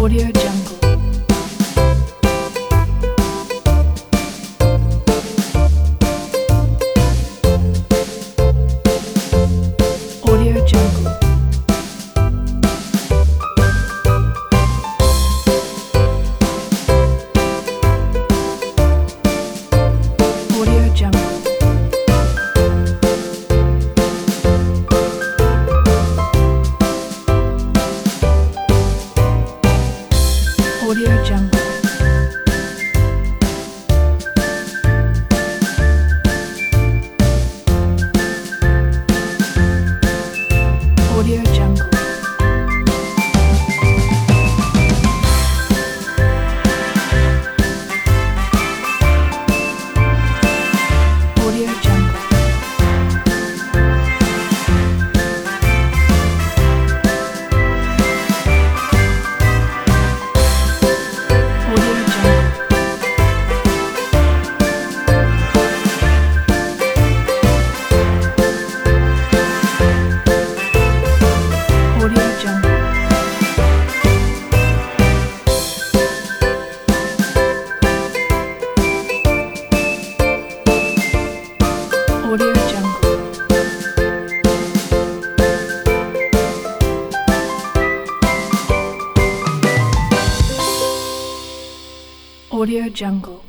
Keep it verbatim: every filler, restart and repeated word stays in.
Audio Jungle. Audio Jungle. Audio Jungle. Audio Jungle. Audio Jungle. Audio Jungle. Audio Jungle. Audio Jungle. Audio Jungle.